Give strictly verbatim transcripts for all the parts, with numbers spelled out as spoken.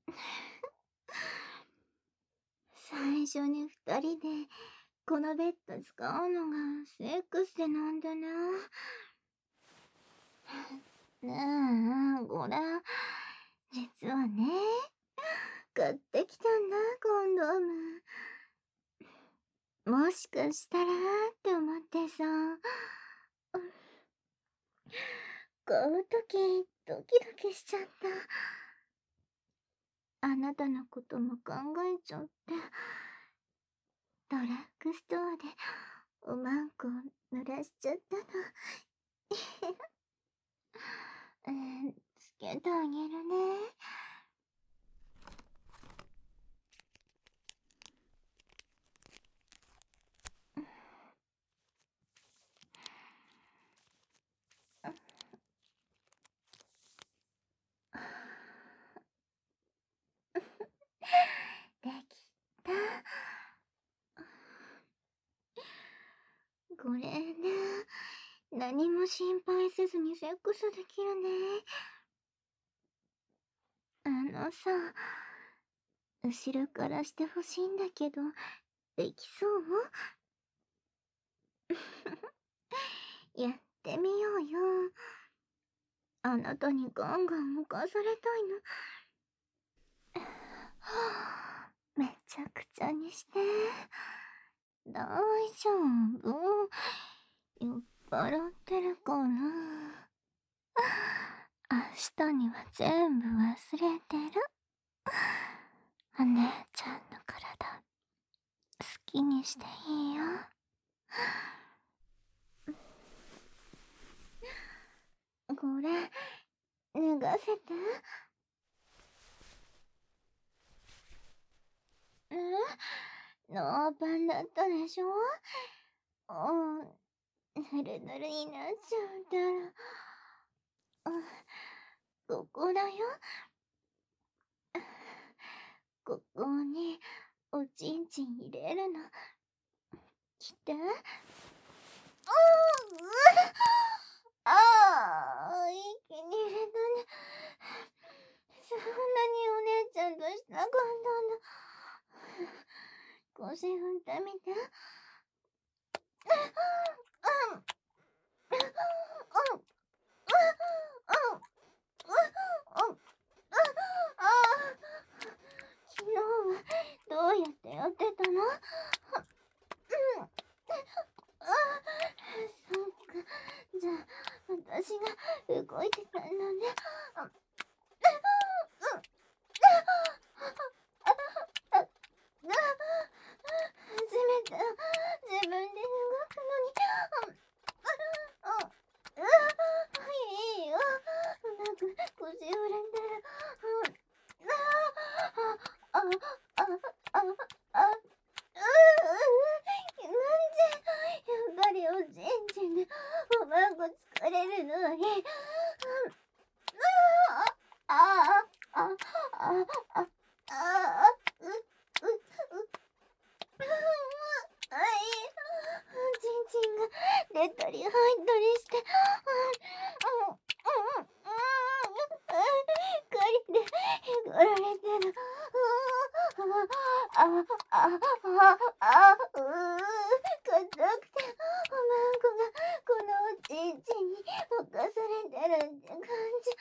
最初に二人でこのベッド使うのがセックスでなんだな。ねえ、これ、実はね、買ってきたんだ、コンドーム。もしかしたらって思ってさ、買うときドキドキしちゃった。あなたのことも考えちゃって、ドラッグストアでおまんこ濡らしちゃったの。うん、つけてあげるね。できた。これね、何も心配せずにセックスできるね。あのさ、後ろからしてほしいんだけど、できそう？やってみようよ。あなたにガンガン浮かされたいの。めちゃくちゃにして。大丈夫。酔っ払ってるから。明日には全部忘れてる。お姉ちゃんの体、好きにしていいよ。これ、脱がせて。え、ノーパンだったでしょ？うん、ぬるぬるになっちゃうから。うん、ここだよ。ここにおちんちん入れるの。来て。ああ、ああ、一気に入れたね。そんなにお姉ちゃんとしたかったんだ。腰振ってみて。うん、うん、うん、うん、うん、ああ、昨日はどうやってやってたの？うん、ああ、そっか。じゃあ、私が動いてたんだね。うん、うん、初めて自分で動くのに。うん、うん、うん、いいよ。なんか腰折れてる。うん、ああ、あ、あ、あ、あ、うう、気持ちいい。やっぱりおちんちんでおまんこ疲れるのに。うん、ああ、あ、あ、あ、あ、あ、う、う、う、あ、いい。ちんちんが出たり入ったりして。うん、うん、うん、うん、狩りでへこられてる。あ、あ、あ、あ、あ、うー、硬くて、おまんこがこのおちんちんに侵されてるって感じ。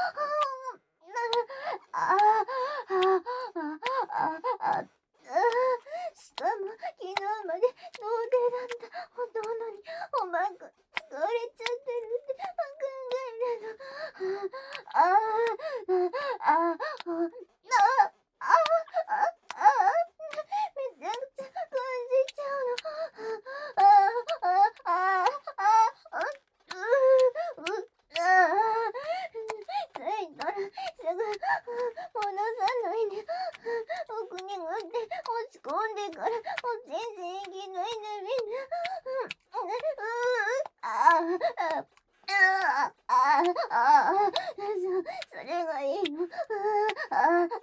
あ、あ、あ、あ、あ、あ、しかも昨日まで童貞だった弟におまんこ使われちゃってるって考えるの。ああ、ああ、ああ、ああ、ああ、めちゃくちゃ感じちゃうの。ああ、ああ、ああ、うう、う、ああ、ついたらすぐ戻さないで。奥に持って落ち込んでからおちんちん行きないでみんな。うん、うう、ああ、ああ、ああ、ああ、そ、それがいいの。ああ、ああ、ああ、ああ、あ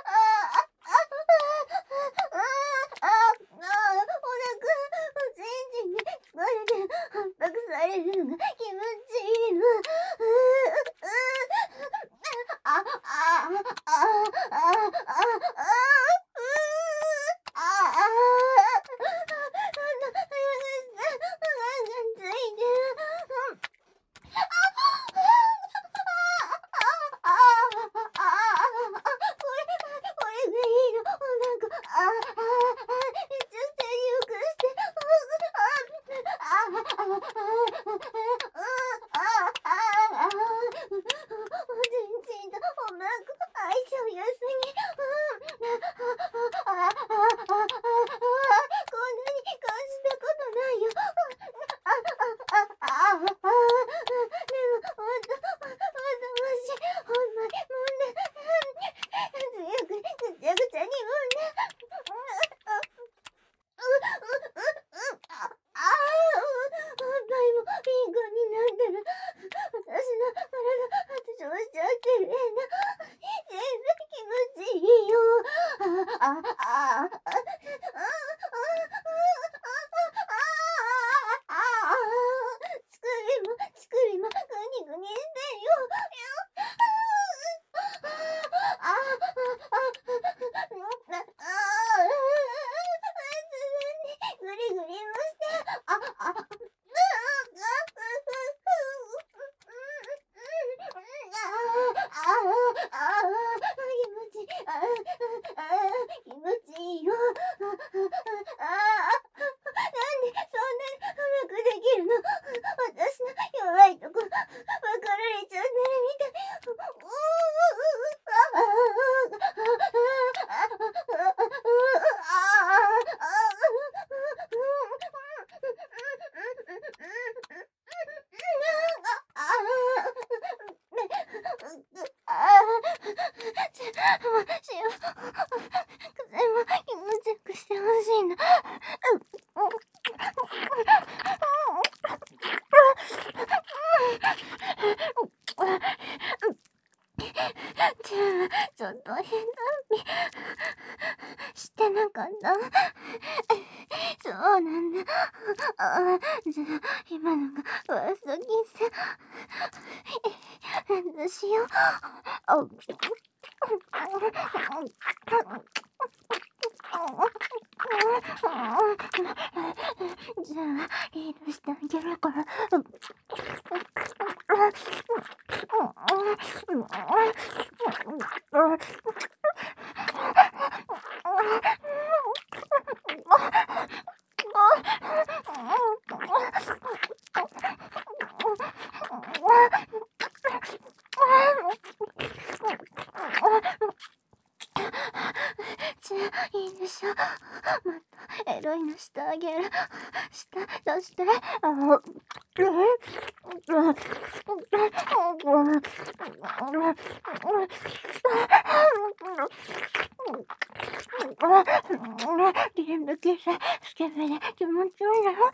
あ、ああ、お腹、おちんちんに疲れて圧迫されるのが気持ちいいの。うう、うあ、あ、あ、あ、あ、 所良すぎ。ああああああこんなに感じたことないよ。ああああああでもほんとほんともしほんまにもうね強くぐちゃぐちゃにもうねううううああほんまにもうピンクになってる。私の体発症しちゃってる。全部気持ちいいよ。あああああ作りも作りもグニグニしてるよ。ああグリグリもしてああ気持ちいいよ。ああなんでそんなにうまくできるの。私の弱いとこ分かられちゃってるみたい。気持ちよくしてほしいな。ちょっと変なしてなかった。そうなんだ。あじゃあ今のがワーストキス。どうしよう。あじゃあリードしてあげるから。じゃあいいでしょ。もっとエロいのしてあげる。して出して。あ全部消せ。スケベで気持ち悪いだろ。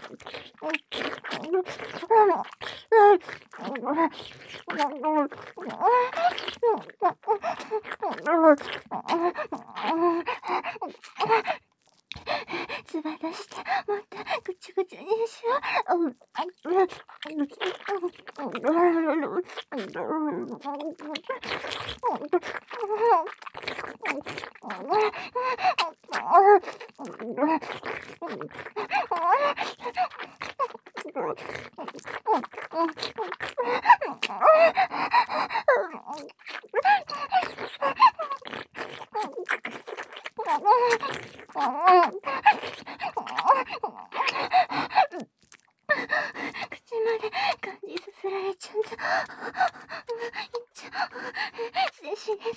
つば出してもっとぐちゅぐちゅにしよう。口まで感じさせられちゃった。ちょ静止です。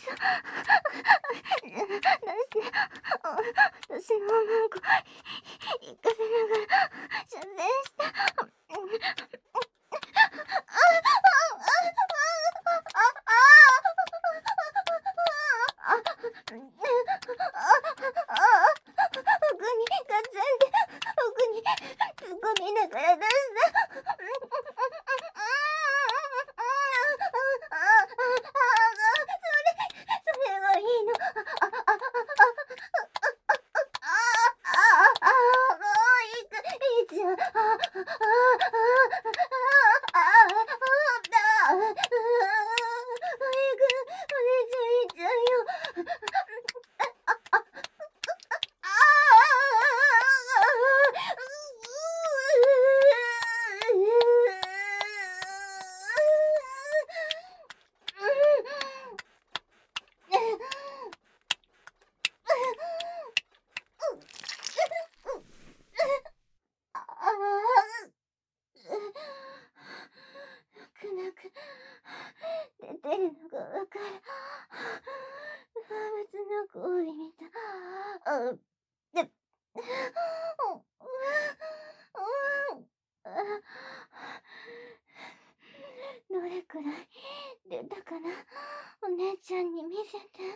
私の思う子行かせながら射精した。奥にガツンって奥に突っ込みながら出す。それがいいの。ああああああもういいかいいじゃん。ああああ、で、どれくらい出たかな、お姉ちゃんに見せて。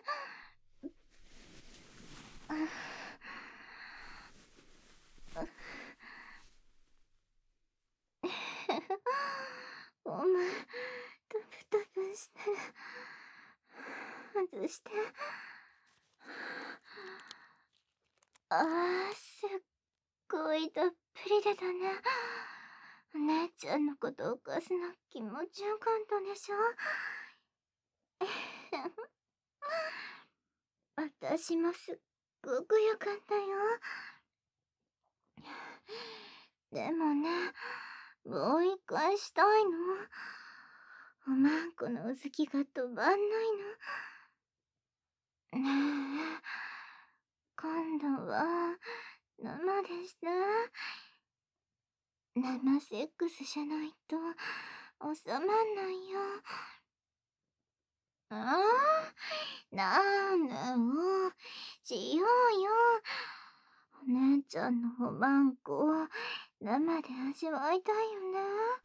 お前、タプタプしたら外して。あー、すっごいたっぷり出たね。お姉ちゃんのことを犯すの気持ちよかったでしょ。私もすっごくよかったよ。でもね、もう一回したいの。おまんこのうずきが止まんないの。ねえ、今度は生でして。生セックスじゃないと収まんないよ。ああ、なんだよ。しようよ。お姉ちゃんのおまんこを生で味わいたいよね。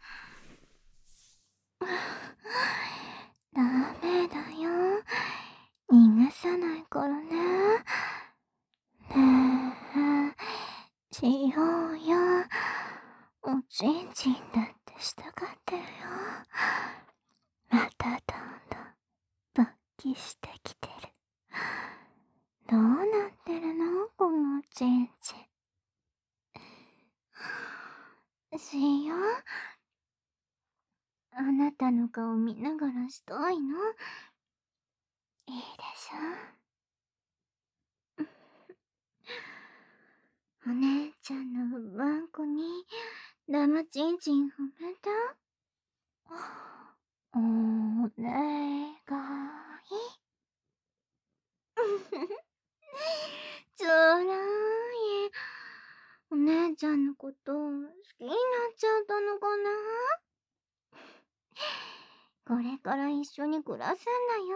ダメだよ。逃がさないからね。ねえ、しようよ。おちんちんだってしたがってるよ。またどんどん勃起してきてる。どうなってるのこのおちんちん。しよう。あなたの顔見ながらしたいの。いいでしょ。お姉ちゃんのワンコに生ちんちん褒めた。お願い。ちょらい。お姉ちゃんのこと好きになっちゃったのかな。これから一緒に暮らすんだよ。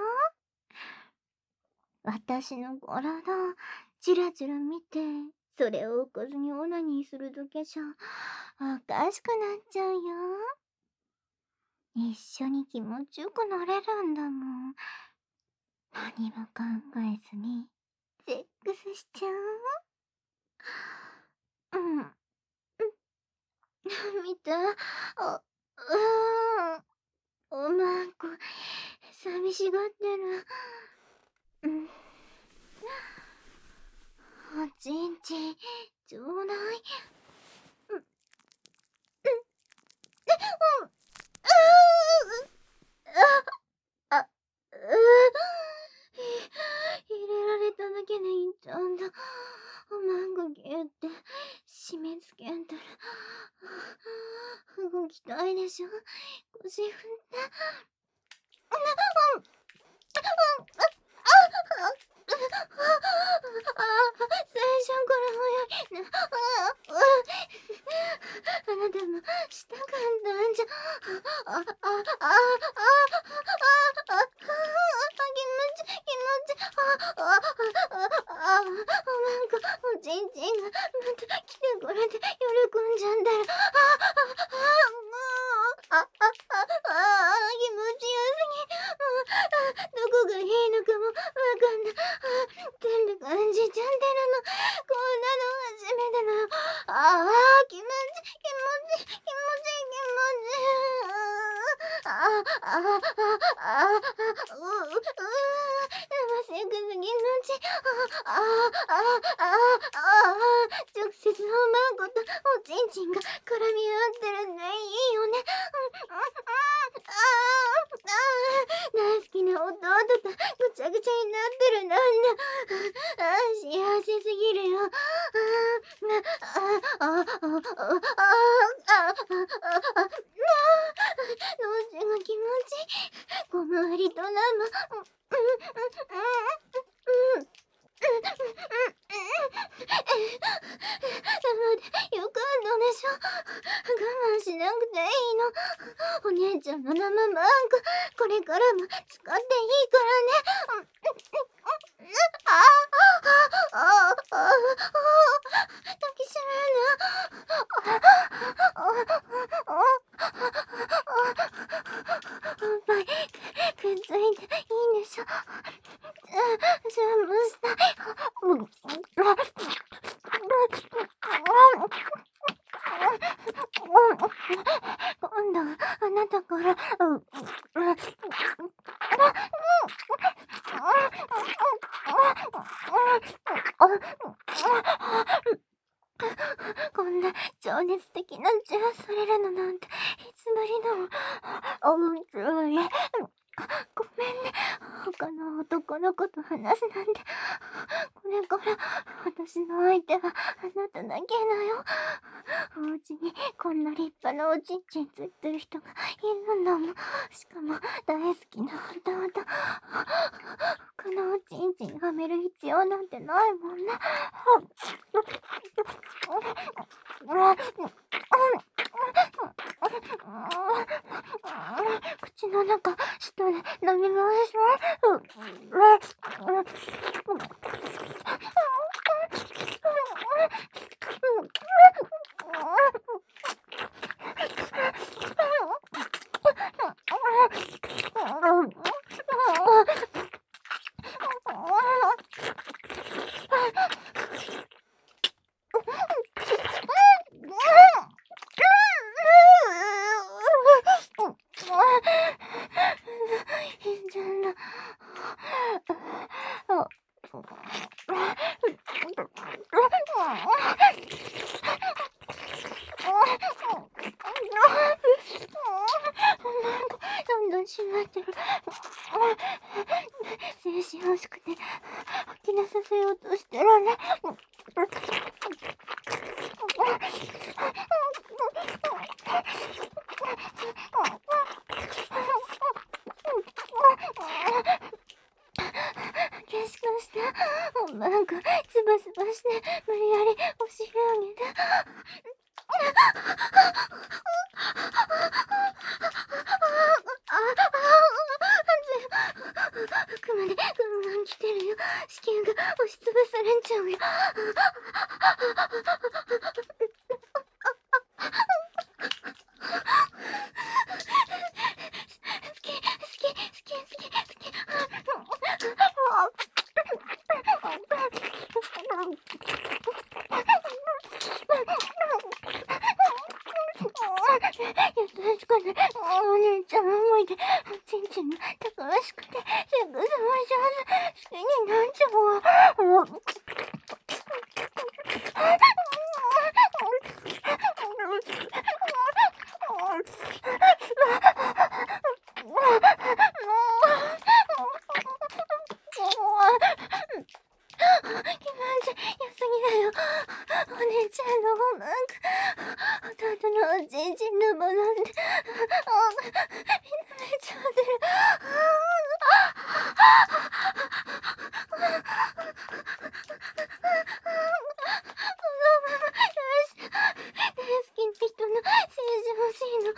私の体チラチラ見て、それをおかずにオナニーするだけじゃおかしくなっちゃうよ。一緒に気持ちよくなれるんだもん。何も考えずにセックスしちゃう。うん。見て。あ、うん。おまんこ、寂しがってる。うん。おちんちん、ちょうだい。うん。うん。うん。あ、あ、う入れられただけでいいんちゃうんだ。おまんこぎゅって締め付けんたら動きたいでしょ。腰振って。うんうんうん。最初から早いね。あなたもしたかったんじゃ。あ、あ、あ、あ、あ、あ、あ、気持ち、気持ち、あ、あ、あ、あ、おまんこ、おちんちんがまた来てくれて喜んじゃったら、あ、あ、もう、あ、あ、あ、あ、気持ちよすぎ、もう、あ、どこがいいのかもわかんない。あ、全部感じちゃってるの。こんなの初めてだよ。ああ、気持ち、気持ち、気持ち、気持ち。ああ、ああ、ああ、ああ、うう、うう、セックス気持ち。ああ、ああ、ああ、ああ、直接おまんことおちんちんが絡み合ってるんでいいよね。うん、うん、うん、ああ、ああ、大好きな弟とぐちゃぐちゃになってるなんだ。ああ、幸せすぎるよ。ああ、ああ、ああ、ああ、ああ、ああ、ああ、脳中が気持ちいい。小回りと生。うん、うん、うん、うん、うん。生でよかったでしょ。我慢しなくていいの。お姉ちゃんの生マンコ、これからも使っていいからね。ああ、ああ、ああ、 ズームしたい。今度はあなたから、こんな情熱的なチューされるのなんていつぶりだもん。おつい。ごめんね。他の男の子と話すなんて。これから私の相手はあなただけだよ。お家にこんな立派なおちんちんついてる人がいるんだもん。しかも大好きな弟。他のおちんちんはめる必要なんてないもんね。口の中下で飲みましょう。どんどん閉まってる。精神欲しくて吐き出させようとしてるね。けしかしてなんかズバズバして無理やり押し上げて。服までガンガン来てるよ。子宮が押しつぶされちゃうよ。好き好き好き好き好き。優しくてお姉ちゃん思いでちんちんがたくましくてセックスも上手。好きになっちゃうわ。気持ち良すぎだよ。お姉ちゃんの方なんか弟のおちんちんのもなんでめちゃってる。大好きな人の政治欲しいの。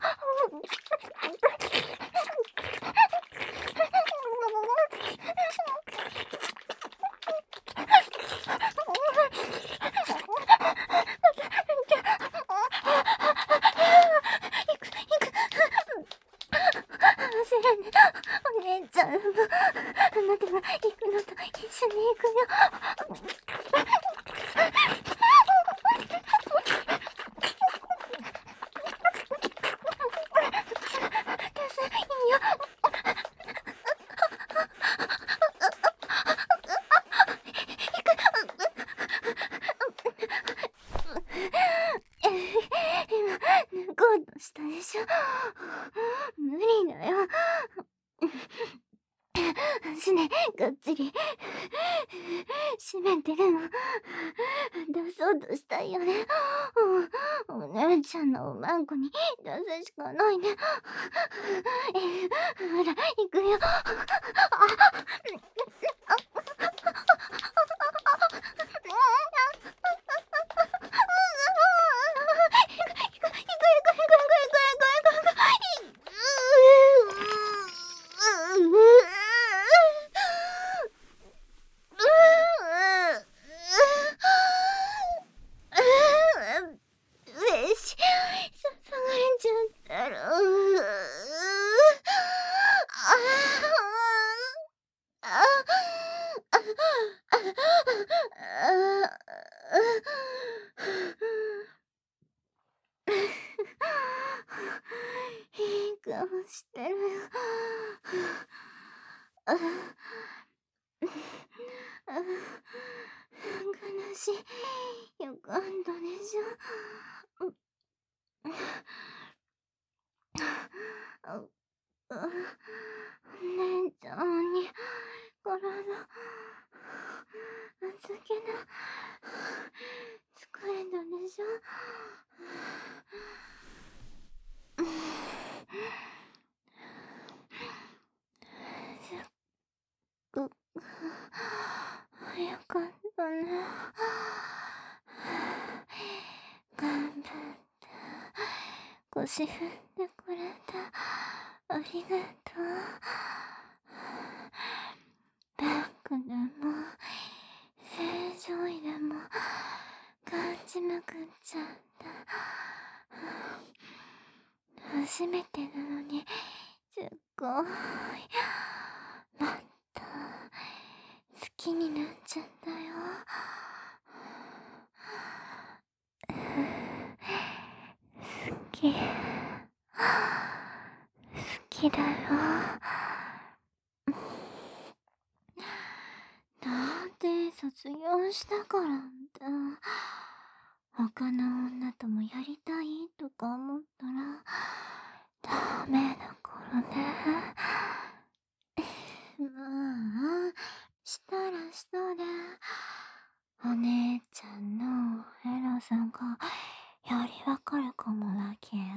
忘れね。お姉ちゃんもあなたが行くのと一緒に行くよ。今抜こうとしたでしょ。無理だよ。すねがっつり閉めてるの。出そうとしたいよね。お姉ちゃんのおまんこに出すしかないね。ほら行くよ。あいい顔してるよ。悲しい予感だでしょ。姉ちゃんに体預けな疲れたでしょ。すっごくよかったね。頑張って腰振ってくれてありがとう。バックでも正常位でも感じまくっちゃった。初めてなのにすっごいまた好きになっちゃったよ。好き好きだよ。だって卒業したからって他の女ともやりたいとか思ったらダメだからね。まあしたらしたでお姉ちゃんのエロさがよりわかるかもだけど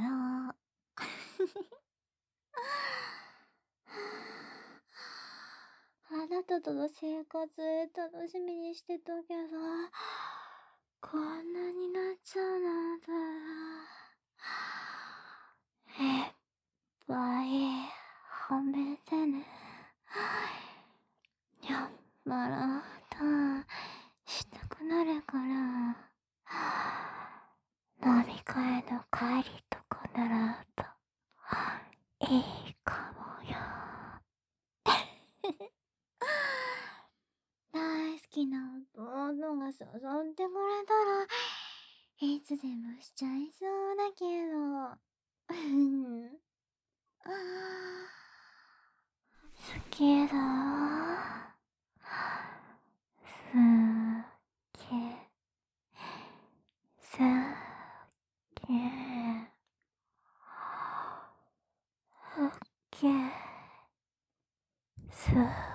あなたとの生活楽しみにしてたけどこんなになっちゃうなんて。いっぱい褒めてね。やっぱらたしたくなるから飲み会の帰りとかならといいかもよ。大好きな弟が誘ってくれたらいつでもしちゃいそうだけど好きだ。好き好き好き好き